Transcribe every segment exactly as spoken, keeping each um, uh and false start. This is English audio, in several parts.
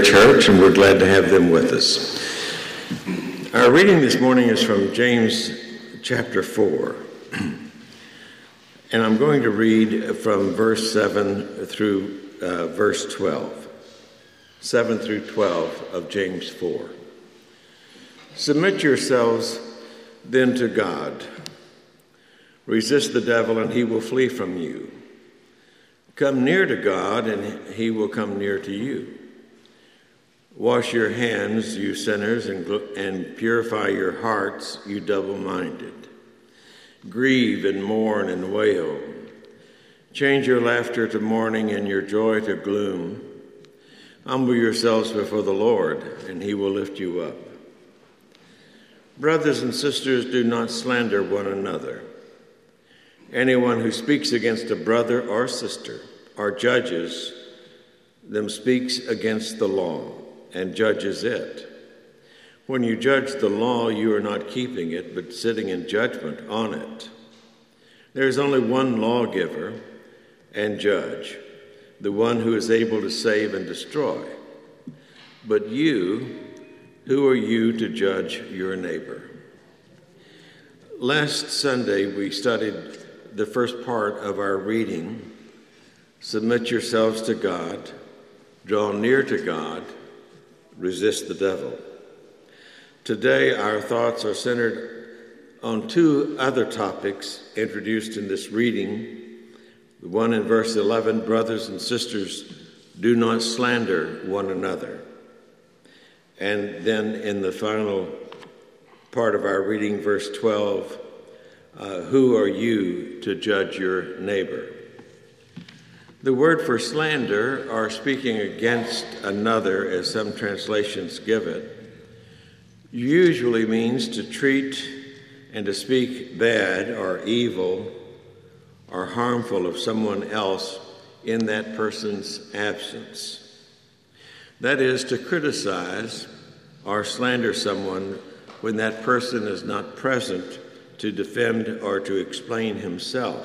Brethren Church, and we're glad to have them with us. Our reading this morning is from James chapter four, and I'm going to read from verse seven through uh, verse twelve, seven through twelve of James four. Submit yourselves then to God. Resist the devil, and he will flee from you. Come near to God, and he will come near to you. Wash your hands, you sinners, and, and purify your hearts, you double-minded. Grieve and mourn and wail. Change your laughter to mourning and your joy to gloom. Humble yourselves before the Lord, and he will lift you up. Brothers and sisters, do not slander one another. Anyone who speaks against a brother or sister or judges them speaks against the law and judges it. When you judge the law, you are not keeping it, but sitting in judgment on it. There is only one lawgiver and judge, the one who is able to save and destroy. But you, who are you to judge your neighbor? Last Sunday, we studied the first part of our reading, submit yourselves to God, draw near to God, resist the devil. Today, our thoughts are centered on two other topics introduced in this reading. The one in verse eleven, brothers and sisters, do not slander one another. And then in the final part of our reading, verse twelve, Uh, who are you to judge your neighbor? The word for slander, or speaking against another, as some translations give it, usually means to treat and to speak bad or evil or harmful of someone else in that person's absence. That is, to criticize or slander someone when that person is not present to defend or to explain himself.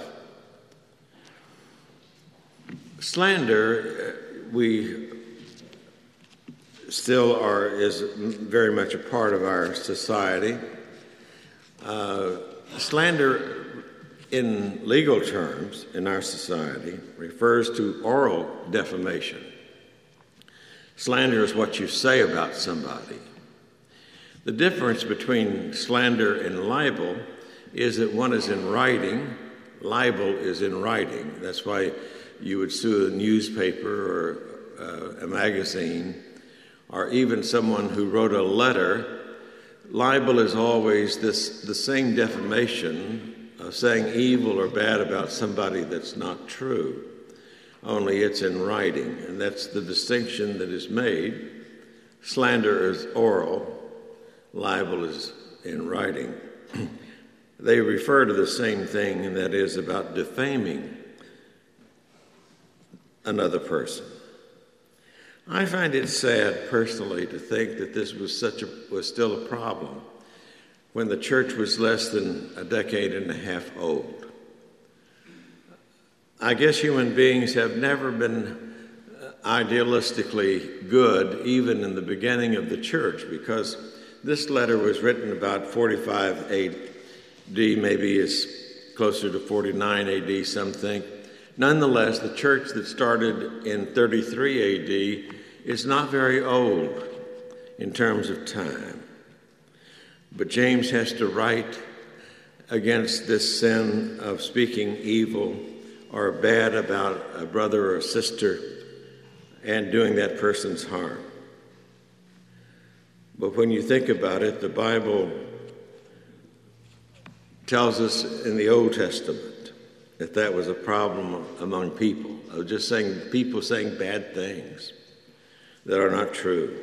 Slander, we still are, is very much a part of our society. Uh, slander in legal terms in our society refers to oral defamation. Slander is what you say about somebody. The difference between slander and libel is that one is in writing, libel is in writing. That's why you would sue a newspaper or uh, a magazine, or even someone who wrote a letter. Libel is always this the same defamation of saying evil or bad about somebody that's not true, only it's in writing, and that's the distinction that is made. Slander is oral, libel is in writing. They refer to the same thing, and that is about defaming another person. I find it sad personally to think that this was such a was still a problem when the church was less than a decade and a half old. I guess human beings have never been idealistically good, even in the beginning of the church, because this letter was written about forty-five A D, maybe is closer to forty-nine A D, some think. Nonetheless, the church that started in thirty-three A D is not very old in terms of time. But James has to write against this sin of speaking evil or bad about a brother or a sister and doing that person's harm. But when you think about it, the Bible tells us in the Old Testament that that was a problem among people, of just saying people saying bad things that are not true.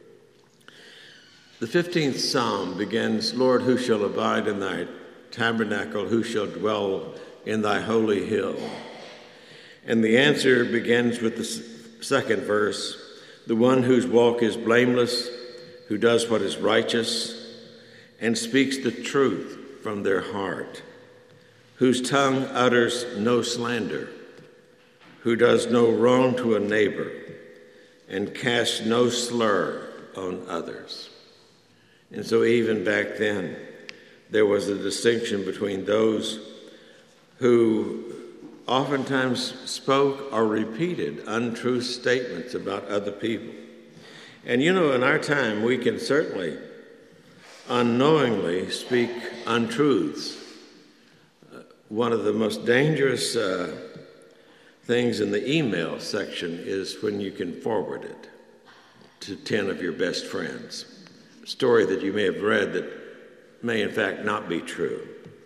The fifteenth Psalm begins, Lord, who shall abide in thy tabernacle? Who shall dwell in thy holy hill? And the answer begins with the second verse, the one whose walk is blameless, who does what is righteous, and speaks the truth from their heart, whose tongue utters no slander, who does no wrong to a neighbor, and cast no slur on others. And so even back then, there was a distinction between those who oftentimes spoke or repeated untrue statements about other people. And you know, in our time, we can certainly unknowingly speak untruths. Uh, one of the most dangerous uh, things in the email section is when you can forward it to ten of your best friends. A story that you may have read that may in fact not be true.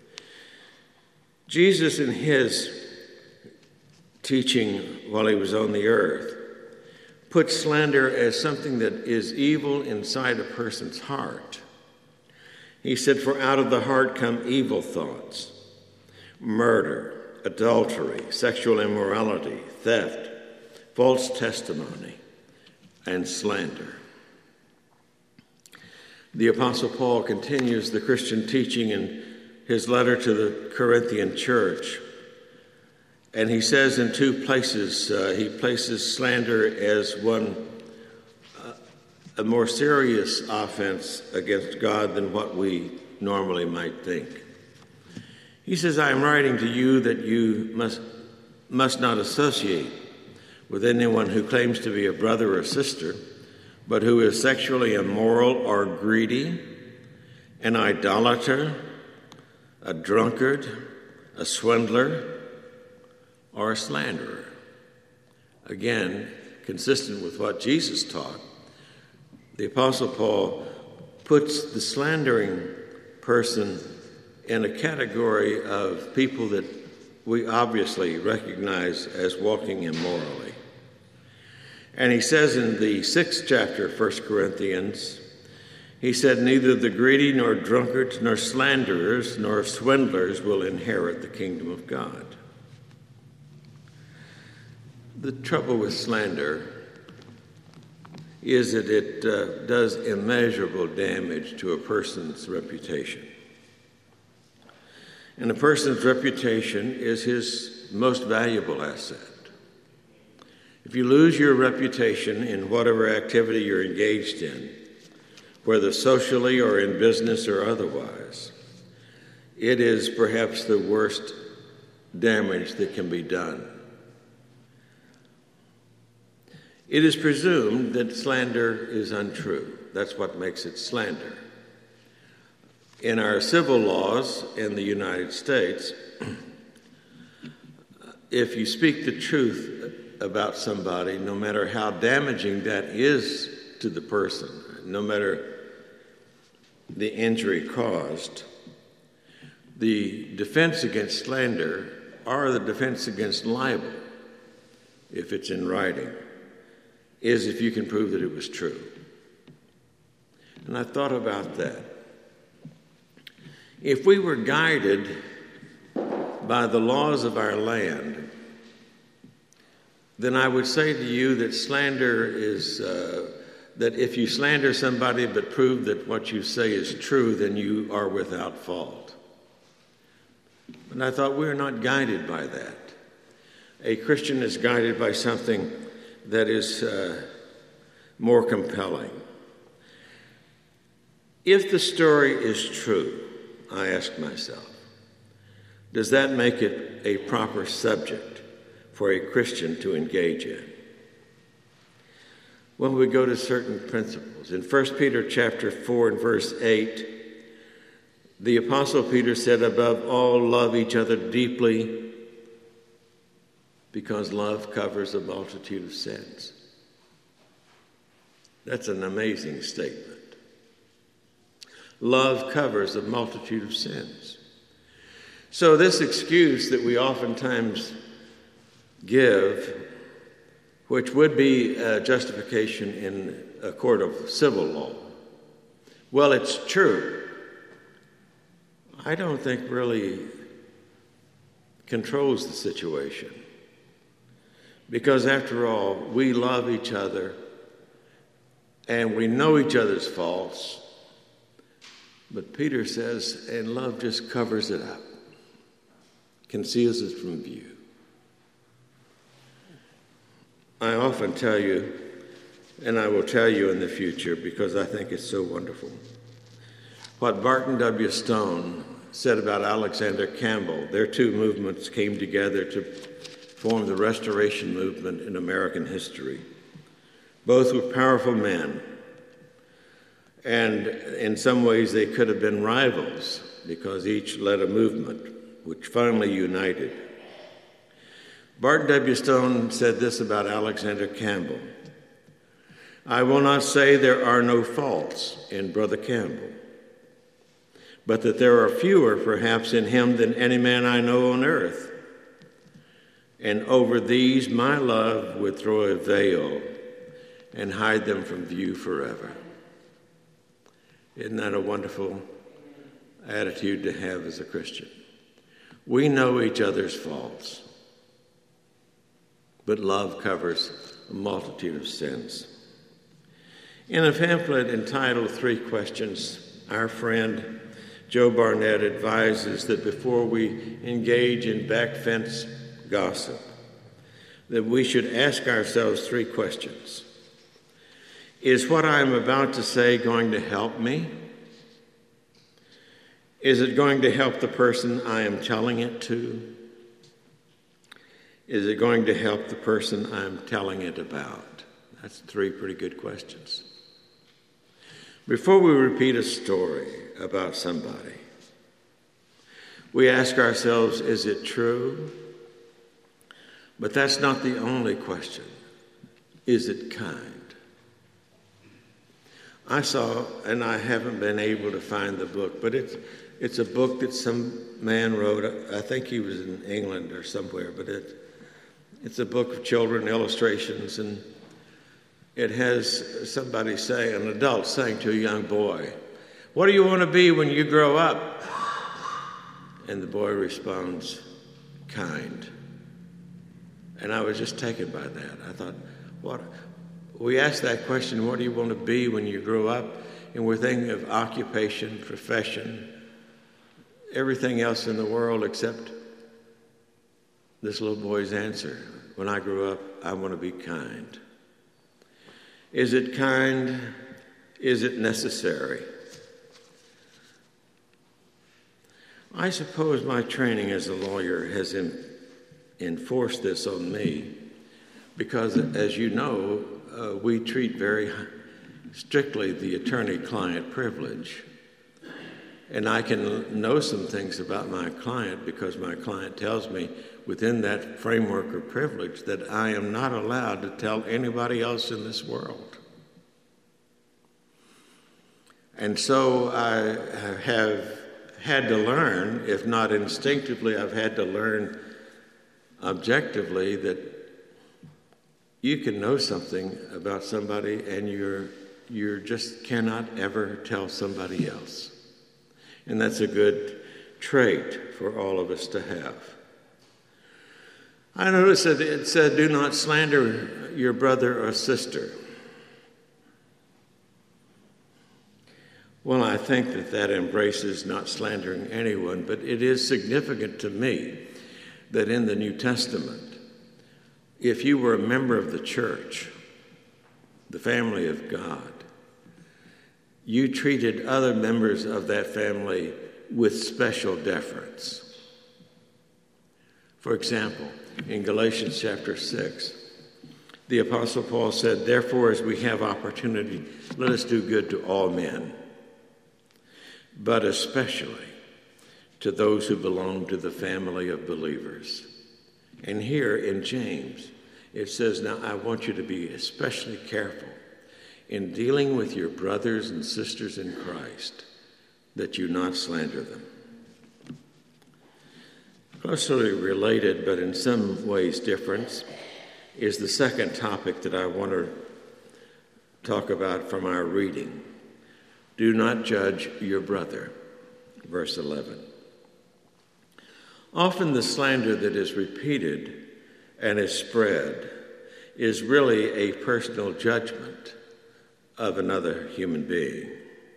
Jesus, in his teaching while he was on the earth, put slander as something that is evil inside a person's heart. He said, "For out of the heart come evil thoughts, murder, adultery, sexual immorality, theft, false testimony, and slander." The Apostle Paul continues the Christian teaching in his letter to the Corinthian church. And he says in two places, uh, he places slander as one, uh, a more serious offense against God than what we normally might think. He says, "I am writing to you that you must, must not associate with anyone who claims to be a brother or sister, but who is sexually immoral or greedy, an idolater, a drunkard, a swindler, or a slanderer." Again, consistent with what Jesus taught, the Apostle Paul puts the slandering person in a category of people that we obviously recognize as walking immorally. And he says in the sixth chapter of First Corinthians, he said, "Neither the greedy, nor drunkards, nor slanderers, nor swindlers will inherit the kingdom of God." The trouble with slander is that it uh, does immeasurable damage to a person's reputation. And a person's reputation is his most valuable asset. If you lose your reputation in whatever activity you're engaged in, whether socially or in business or otherwise, it is perhaps the worst damage that can be done. It is presumed that slander is untrue. That's what makes it slander. In our civil laws in the United States, if you speak the truth about somebody, no matter how damaging that is to the person, no matter the injury caused, the defense against slander or the defense against libel, if it's in writing, is if you can prove that it was true. And I thought about that. If we were guided by the laws of our land, then I would say to you that slander is, uh, that if you slander somebody but prove that what you say is true, then you are without fault. And I thought we're not guided by that. A Christian is guided by something that is uh, more compelling. If the story is true, I ask myself, does that make it a proper subject for a Christian to engage in? Well, we go to certain principles. In First Peter chapter four and verse eight, the Apostle Peter said, "Above all, love each other deeply, because love covers a multitude of sins." That's an amazing statement. Love covers a multitude of sins. So this excuse that we oftentimes give, which would be a justification in a court of civil law, well, it's true, I don't think really controls the situation. Because after all, we love each other and we know each other's faults. But Peter says, and love just covers it up, conceals it from view. I often tell you and I will tell you in the future because I think it's so wonderful. What Barton W. Stone said about Alexander Campbell, their two movements came together to form the Restoration movement in American history. Both were powerful men, and in some ways they could have been rivals because each led a movement which finally united. Barton W. Stone said this about Alexander Campbell: "I will not say there are no faults in Brother Campbell, but that there are fewer perhaps in him than any man I know on earth. And over these my love would throw a veil and hide them from view forever." Isn't that a wonderful attitude to have as a Christian? We know each other's faults, but love covers a multitude of sins. In a pamphlet entitled Three Questions, our friend Joe Barnett advises that before we engage in back fence gossip, that we should ask ourselves three questions. Is what I am about to say going to help me? Is it going to help the person I am telling it to? Is it going to help the person I'm telling it about? That's three pretty good questions. Before we repeat a story about somebody, we ask ourselves, is it true? But that's not the only question. Is it kind? I saw, and I haven't been able to find the book, but it's it's a book that some man wrote. I think he was in England or somewhere, but it it's a book of children illustrations, and it has somebody say, an adult saying to a young boy, "What do you want to be when you grow up?" And the boy responds, "Kind." And I was just taken by that. I thought, what? We ask that question, what do you want to be when you grow up? And we're thinking of occupation, profession, everything else in the world except this little boy's answer. When I grow up, I want to be kind. Is it kind? Is it necessary? I suppose my training as a lawyer has in, enforced this on me because, as you know, uh, we treat very strictly the attorney-client privilege. And I can know some things about my client because my client tells me within that framework of privilege that I am not allowed to tell anybody else in this world. And so I have had to learn, if not instinctively, I've had to learn objectively that you can know something about somebody and you're you just cannot ever tell somebody else. And that's a good trait for all of us to have. I noticed that it said, do not slander your brother or sister. Well, I think that that embraces not slandering anyone, but it is significant to me that in the New Testament, if you were a member of the church, the family of God, you treated other members of that family with special deference. For example, in Galatians chapter six, the Apostle Paul said, therefore, as we have opportunity, let us do good to all men, but especially to those who belong to the family of believers. And here in James, it says, now I want you to be especially careful in dealing with your brothers and sisters in Christ, that you not slander them. Closely related, but in some ways different, is the second topic that I want to talk about from our reading. Do not judge your brother, verse eleven. Often the slander that is repeated and is spread is really a personal judgment of another human being.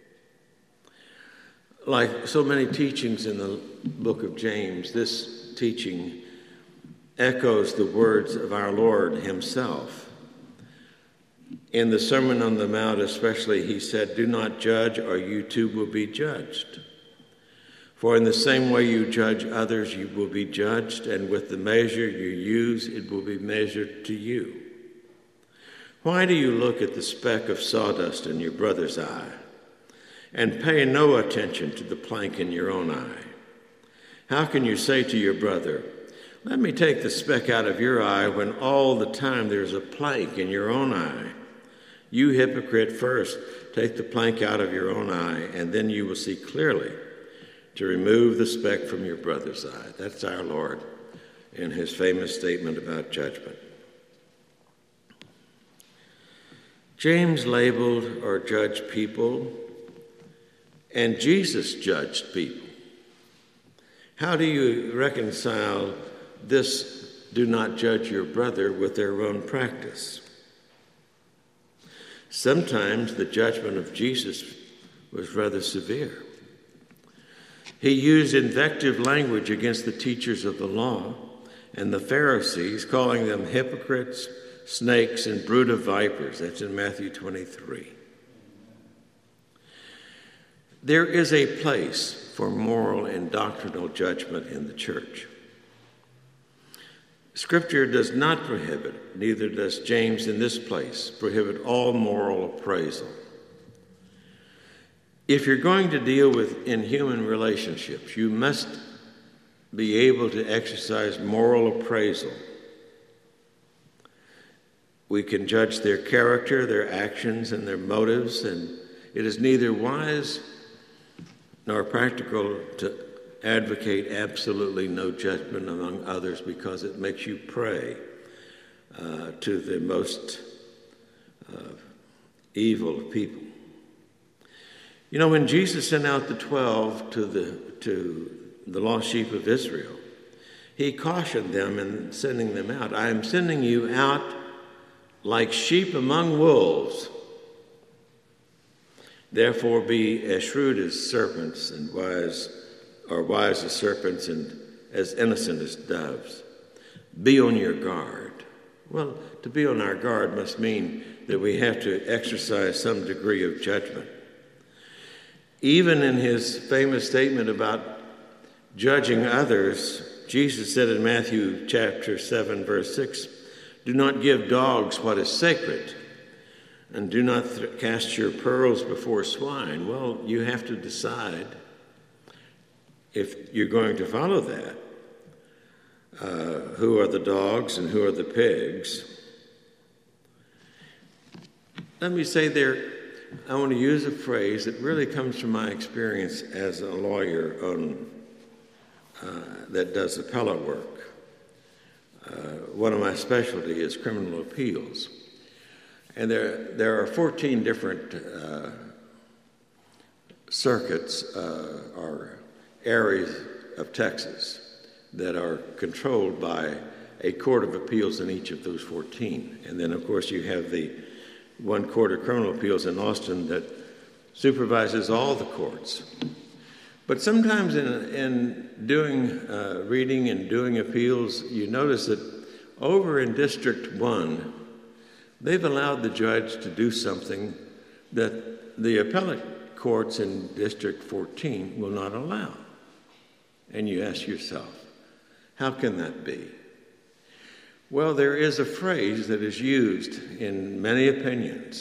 Like so many teachings in the book of James, this teaching echoes the words of our Lord himself In the Sermon on the Mount especially, he said, "Do not judge, or you too will be judged. For in the same way you judge others, you will be judged, and with the measure you use, it will be measured to you. Why do you look at the speck of sawdust in your brother's eye, and pay no attention to the plank in your own eye? How can you say to your brother, 'Let me take the speck out of your eye,' when all the time there's a plank in your own eye? You hypocrite, first take the plank out of your own eye, and then you will see clearly to remove the speck from your brother's eye." That's our Lord in his famous statement about judgment. James labeled or judged people, and Jesus judged people. How do you reconcile this, "do not judge your brother," with their own practice? Sometimes the judgment of Jesus was rather severe. He used invective language against the teachers of the law and the Pharisees, calling them hypocrites, snakes, and brood of vipers. That's in Matthew twenty-three. There is a place for moral and doctrinal judgment in the church. Scripture does not prohibit, neither does James in this place, prohibit all moral appraisal. If you're going to deal with in human relationships, you must be able to exercise moral appraisal. We can judge their character, their actions, and their motives, and it is neither wise nor practical to advocate absolutely no judgment among others, because it makes you prey uh, to the most uh, evil of people. You know, when Jesus sent out the twelve to the to the lost sheep of Israel, he cautioned them in sending them out. "I am sending you out like sheep among wolves. Therefore be as shrewd as serpents and wise, or wise as serpents and as innocent as doves. Be on your guard." Well, to be on our guard must mean that we have to exercise some degree of judgment. Even in his famous statement about judging others, Jesus said in Matthew chapter seven, verse six, "Do not give dogs what is sacred, and do not th- cast your pearls before swine." Well, you have to decide if you're going to follow that. Uh, who are the dogs and who are the pigs? Let me say there, I want to use a phrase that really comes from my experience as a lawyer on, uh, that does appellate work. Uh, one of my specialty is criminal appeals. And there, there are fourteen different uh, circuits uh, or areas of Texas that are controlled by a court of appeals in each of those fourteen. And then, of course, you have the one court of criminal appeals in Austin that supervises all the courts. But sometimes in, in doing uh, reading and doing appeals, you notice that over in District one, they've allowed the judge to do something that the appellate courts in District fourteen will not allow. And you ask yourself, how can that be? Well, there is a phrase that is used in many opinions.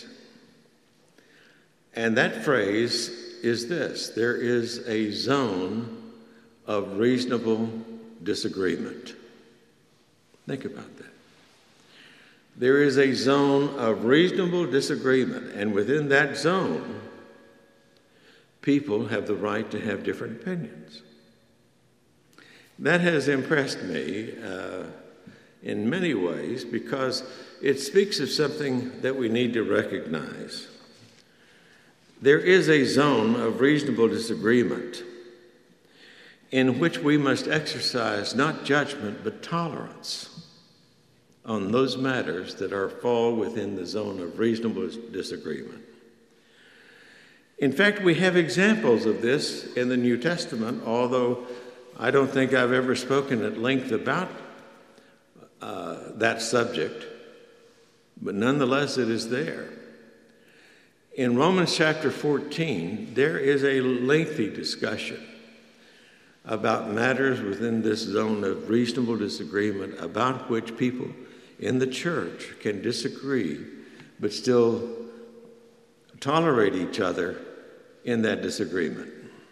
And that phrase is this: there is a zone of reasonable disagreement. Think about that. There is a zone of reasonable disagreement, and within that zone, people have the right to have different opinions. That has impressed me uh, in many ways because it speaks of something that we need to recognize. There is a zone of reasonable disagreement in which we must exercise not judgment but tolerance on those matters that are fall within the zone of reasonable disagreement. In fact, we have examples of this in the New Testament, although I don't think I've ever spoken at length about uh, that subject, but nonetheless it is there. In Romans chapter fourteen, there is a lengthy discussion about matters within this zone of reasonable disagreement about which people in the church can disagree but still tolerate each other in that disagreement.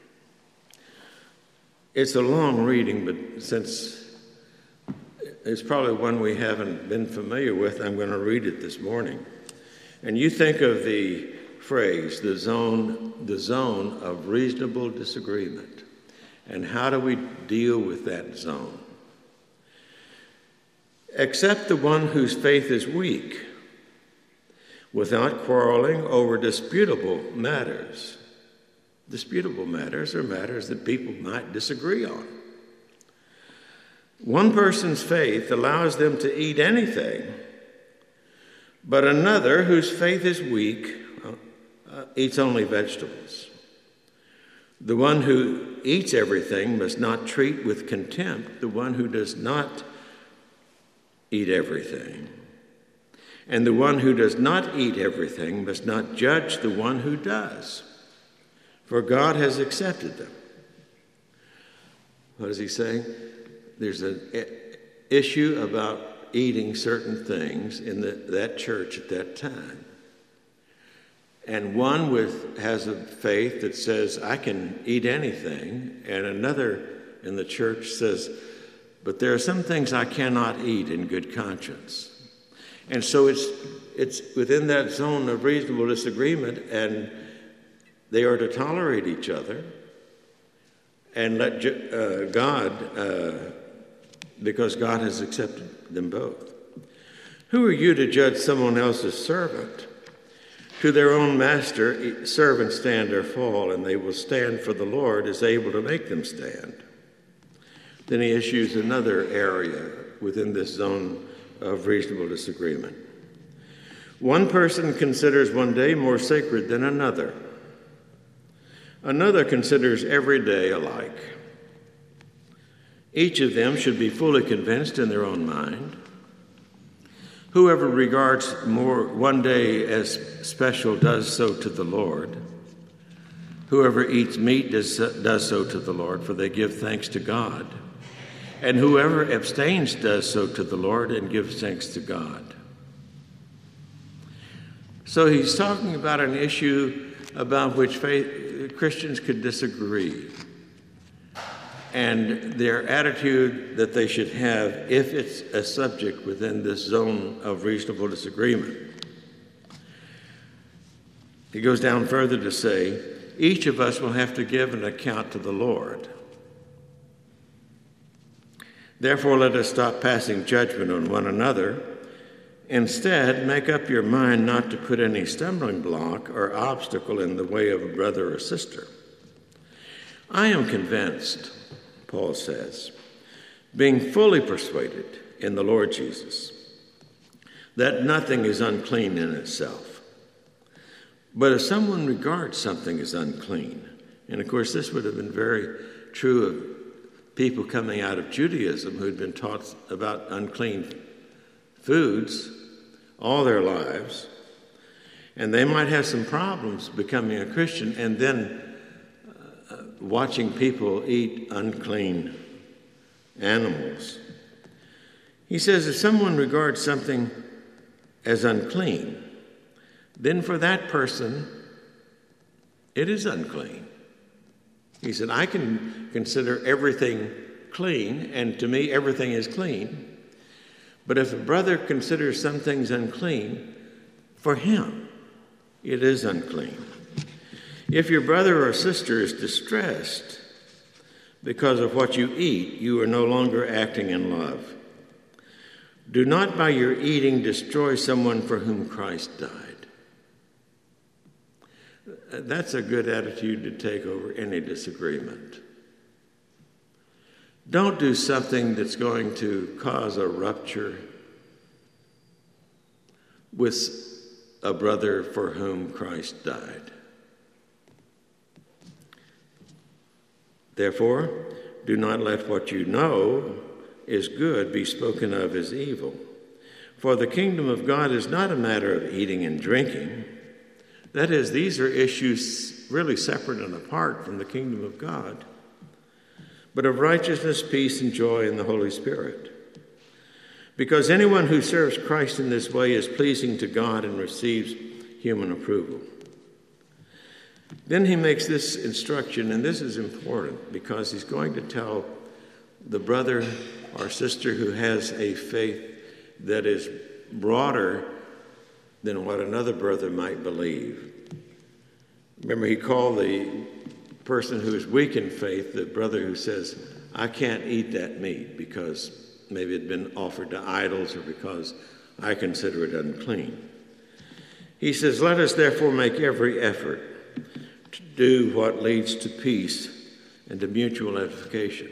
It's a long reading, but since it's probably one we haven't been familiar with, I'm going to read it this morning. And you think of the phrase, the zone, the zone of reasonable disagreement. And how do we deal with that zone? Accept the one whose faith is weak, without quarreling over disputable matters. Disputable matters are matters that people might disagree on. One person's faith allows them to eat anything, but another whose faith is weak uh, eats only vegetables. The one who eats everything must not treat with contempt the one who does not eat everything. And the one who does not eat everything must not judge the one who does, for God has accepted them. What is he saying? There's an issue about eating certain things in the, that church at that time. And one with has a faith that says, I can eat anything, and another in the church says, but there are some things I cannot eat in good conscience. And so it's it's within that zone of reasonable disagreement, and they are to tolerate each other and let uh, God, uh, because God has accepted them both. Who are you to judge someone else's servant? To their own master, servants stand or fall, and they will stand, for the Lord is able to make them stand. Then he issues another area within this zone of reasonable disagreement. One person considers one day more sacred than another. Another considers every day alike. Each of them should be fully convinced in their own mind. Whoever regards more one day as special does so to the Lord. Whoever eats meat does, does so to the Lord, for they give thanks to God. And whoever abstains does so to the Lord and gives thanks to God. So he's talking about an issue about which faith, Christians could disagree, and their attitude that they should have if it's a subject within this zone of reasonable disagreement. He goes down further to say, each of us will have to give an account to the Lord. Therefore, let us stop passing judgment on one another. Instead, make up your mind not to put any stumbling block or obstacle in the way of a brother or sister. I am convinced, Paul says, being fully persuaded in the Lord Jesus, that nothing is unclean in itself. But if someone regards something as unclean, and of course this would have been very true of people coming out of Judaism who'd been taught about unclean foods all their lives, and they might have some problems becoming a Christian and then uh, watching people eat unclean animals. He says if someone regards something as unclean, then for that person, it is unclean. He said, I can consider everything clean, and to me, everything is clean. But if a brother considers some things unclean, for him, it is unclean. If your brother or sister is distressed because of what you eat, you are no longer acting in love. Do not by your eating destroy someone for whom Christ died. That's a good attitude to take over any disagreement. Don't do something that's going to cause a rupture with a brother for whom Christ died. Therefore, do not let what you know is good be spoken of as evil. For the kingdom of God is not a matter of eating and drinking, That is, these are issues really separate and apart from the kingdom of God, but of righteousness, peace, and joy in the Holy Spirit. Because anyone who serves Christ in this way is pleasing to God and receives human approval. Then he makes this instruction, and this is important because he's going to tell the brother or sister who has a faith that is broader than what another brother might believe. Remember, he called the person who is weak in faith the brother who says, I can't eat that meat because maybe it had been offered to idols or because I consider it unclean. He says, let us therefore make every effort to do what leads to peace and to mutual edification.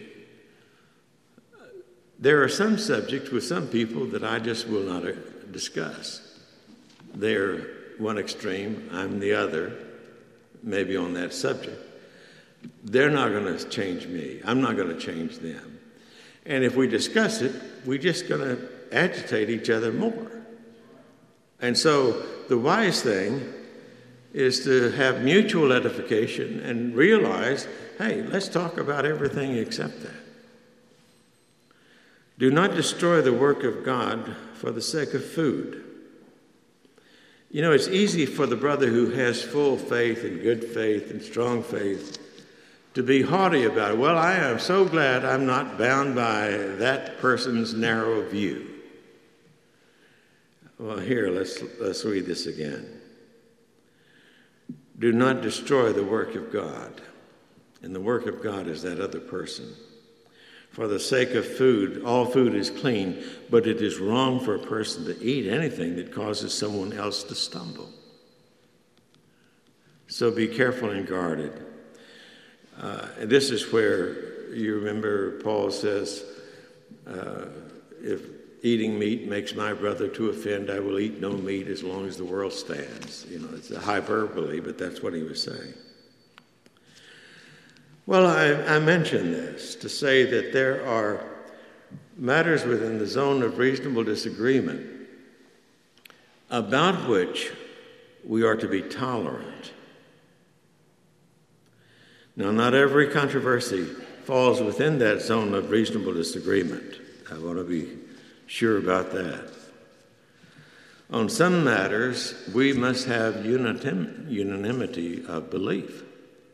There are some subjects with some people that I just will not discuss. They're one extreme, I'm the other, maybe on that subject. They're not going to change me. I'm not going to change them. And if we discuss it, we're just going to agitate each other more. And so the wise thing is to have mutual edification and realize, hey, let's talk about everything except that. Do not destroy the work of God for the sake of food. You know, it's easy for the brother who has full faith and good faith and strong faith to be haughty about it. Well, I am so glad I'm not bound by that person's narrow view. Well, here, let's, let's read this again. Do not destroy the work of God. And the work of God is that other person. For the sake of food, all food is clean, but it is wrong for a person to eat anything that causes someone else to stumble. So be careful and guarded. Uh, and this is where you remember Paul says, uh, if eating meat makes my brother to offend, I will eat no meat as long as the world stands. You know, it's a hyperbole, but that's what he was saying. Well, I, I mentioned this to say that there are matters within the zone of reasonable disagreement about which we are to be tolerant. Now, not every controversy falls within that zone of reasonable disagreement. I want to be sure about that. On some matters, we must have unanimity of belief.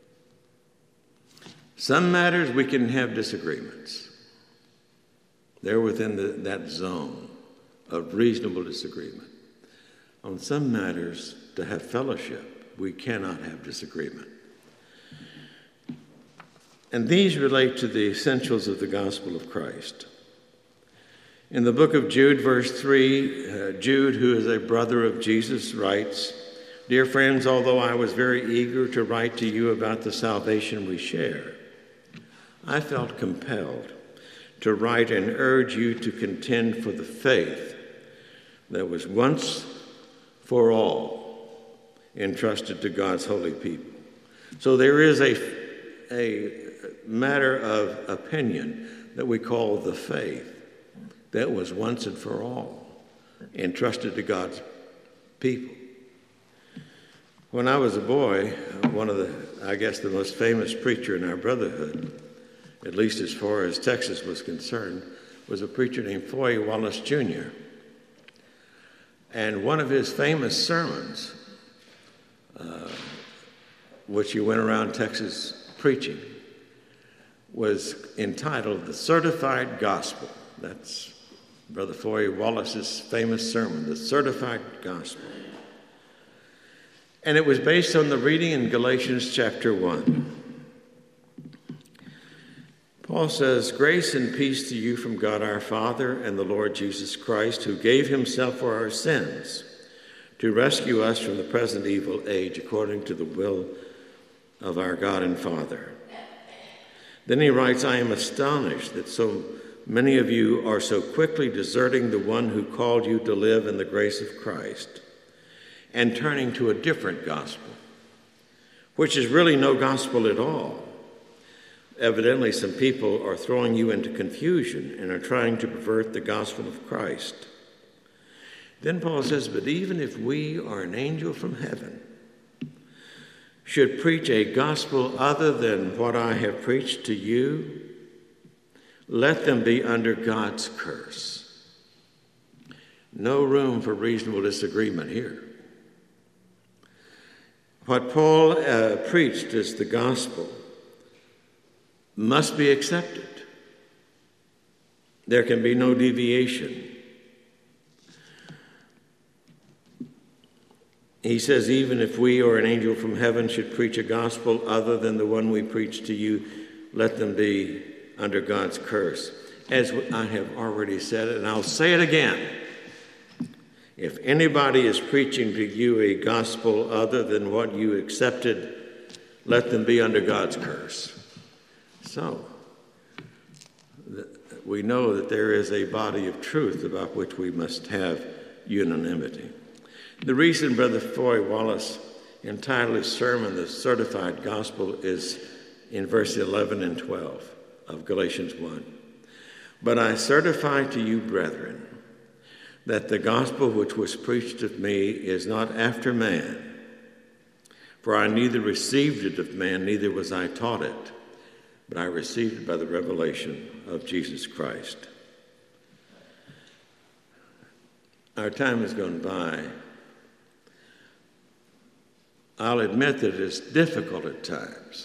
Some matters we can have disagreements. They're within the, that zone of reasonable disagreement. On some matters, to have fellowship, we cannot have disagreement. And these relate to the essentials of the gospel of Christ. In the book of Jude, verse three, uh, Jude, who is a brother of Jesus, writes, Dear friends, although I was very eager to write to you about the salvation we share, I felt compelled to write and urge you to contend for the faith that was once for all entrusted to God's holy people. So there is a, a matter of opinion that we call the faith that was once and for all entrusted to God's people. When I was a boy, one of the, I guess, the most famous preacher in our brotherhood, at least as far as Texas was concerned, was a preacher named Foy Wallace Junior And one of his famous sermons, uh, which he went around Texas preaching, was entitled The Certified Gospel. That's Brother Foy Wallace's famous sermon, The Certified Gospel. And it was based on the reading in Galatians chapter one. Paul says, Grace and peace to you from God our Father and the Lord Jesus Christ, who gave himself for our sins to rescue us from the present evil age according to the will of our God and Father. Then he writes, I am astonished that so many of you are so quickly deserting the one who called you to live in the grace of Christ and turning to a different gospel, which is really no gospel at all. Evidently, some people are throwing you into confusion and are trying to pervert the gospel of Christ. Then Paul says, but even if we are an angel from heaven, should preach a gospel other than what I have preached to you, let them be under God's curse. No room for reasonable disagreement here. What Paul uh, preached as the gospel must be accepted. There can be no deviation. He says, even if we or an angel from heaven should preach a gospel other than the one we preach to you, let them be under God's curse. As I have already said it, and I'll say it again. If anybody is preaching to you a gospel other than what you accepted, let them be under God's curse. So, we know that there is a body of truth about which we must have unanimity. The reason Brother Foy Wallace entitled his sermon, The Certified Gospel, is in verse eleven and twelve of Galatians one. But I certify to you, brethren, that the gospel which was preached of me is not after man. For I neither received it of man, neither was I taught it, but I received it by the revelation of Jesus Christ. Our time has gone by. I'll admit that it is difficult at times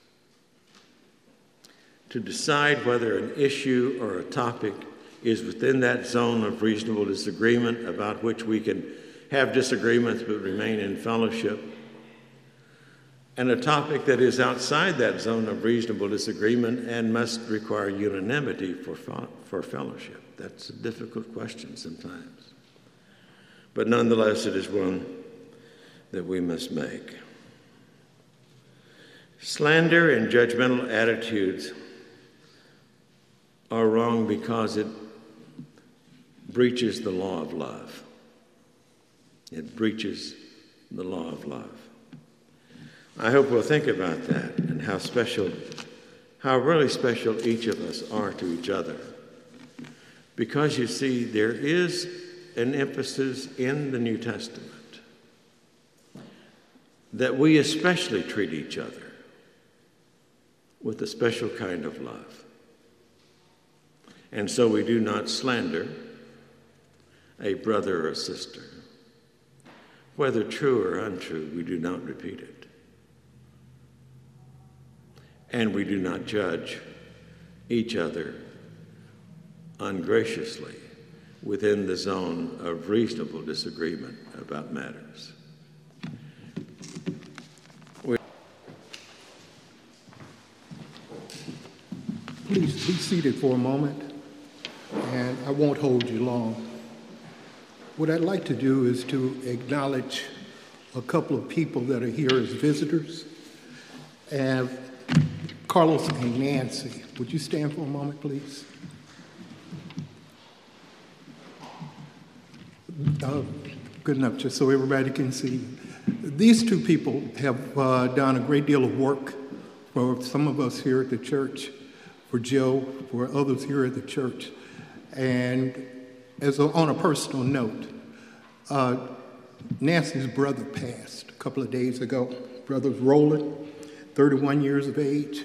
to decide whether an issue or a topic is within that zone of reasonable disagreement about which we can have disagreements but remain in fellowship, and a topic that is outside that zone of reasonable disagreement and must require unanimity for, for fellowship. That's a difficult question sometimes. But nonetheless, it is one that we must make. Slander and judgmental attitudes are wrong because it breaches the law of love. It breaches the law of love. I hope we'll think about that and how special, how really special each of us are to each other. Because you see, there is an emphasis in the New Testament that we especially treat each other with a special kind of love. And so we do not slander a brother or a sister. Whether true or untrue, we do not repeat it. And we do not judge each other ungraciously within the zone of reasonable disagreement about matters. Please be seated for a moment, and I won't hold you long. What I'd like to do is to acknowledge a couple of people that are here as visitors. And Carlos and Nancy, would you stand for a moment, please? Uh, good enough, just so everybody can see. These two people have uh, done a great deal of work for some of us here at the church, for Joe, for others here at the church. And as a, on a personal note, uh, Nancy's brother passed a couple of days ago. Brother's Roland, thirty-one years of age.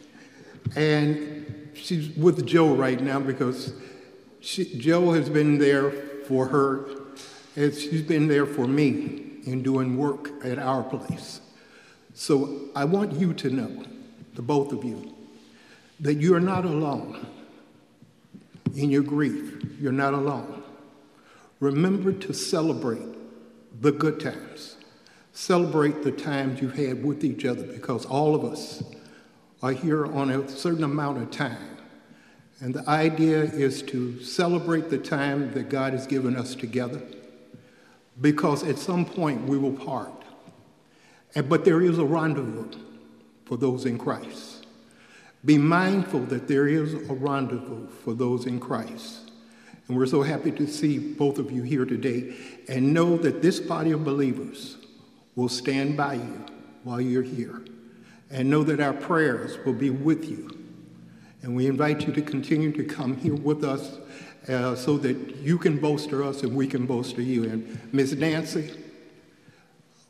And she's with Joe right now because she, Joe has been there for her as she's been there for me in doing work at our place. So I want you to know, the both of you, that you are not alone in your grief. You're not alone. Remember to celebrate the good times. Celebrate the times you've had with each other, because all of us are here on a certain amount of time. And the idea is to celebrate the time that God has given us together, because at some point we will part. And, but there is a rendezvous for those in Christ. Be mindful that there is a rendezvous for those in Christ. And we're so happy to see both of you here today, and know that this body of believers will stand by you while you're here, and know that our prayers will be with you. And we invite you to continue to come here with us uh, so that you can bolster us and we can bolster you. And Miss Nancy,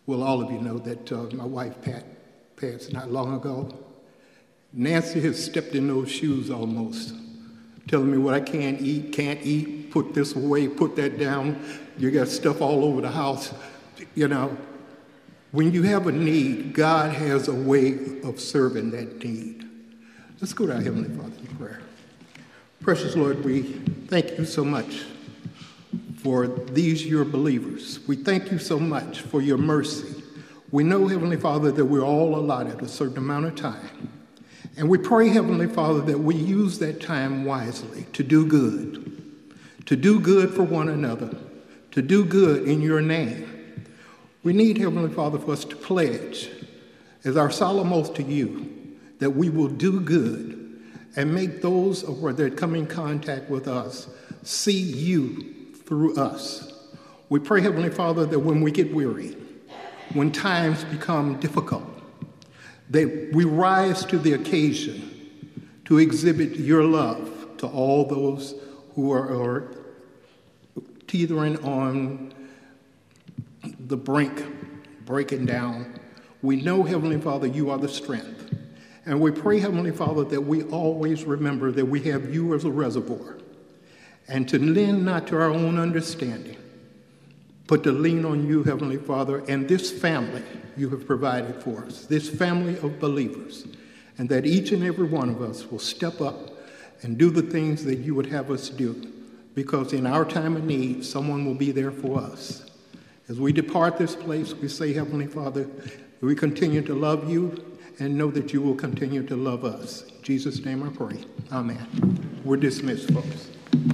Well, all of you know that uh, my wife, Pat, passed not long ago. Nancy has stepped in those shoes almost, telling me what I can't eat, can't eat, put this away, put that down. You got stuff all over the house. You know, when you have a need, God has a way of serving that need. Let's go to our Heavenly Father in prayer. Precious Lord, we thank you so much for these your believers. We thank you so much for your mercy. We know, Heavenly Father, that we're all allotted a certain amount of time. And we pray, Heavenly Father, that we use that time wisely to do good, to do good for one another, to do good in your name. We need, Heavenly Father, for us to pledge as our solemn oath to you that we will do good and make those that come in contact with us see you through us. We pray, Heavenly Father, that when we get weary, when times become difficult, that we rise to the occasion to exhibit your love to all those who are, are teetering on the brink, breaking down. We know, Heavenly Father, you are the strength. And we pray, Heavenly Father, that we always remember that we have you as a reservoir, and to lean not to our own understanding, but to lean on you, Heavenly Father, and this family you have provided for us, this family of believers, and that each and every one of us will step up and do the things that you would have us do, because in our time of need, someone will be there for us. As we depart this place, we say, Heavenly Father, we continue to love you and know that you will continue to love us. In Jesus' name I pray. Amen. We're dismissed, folks.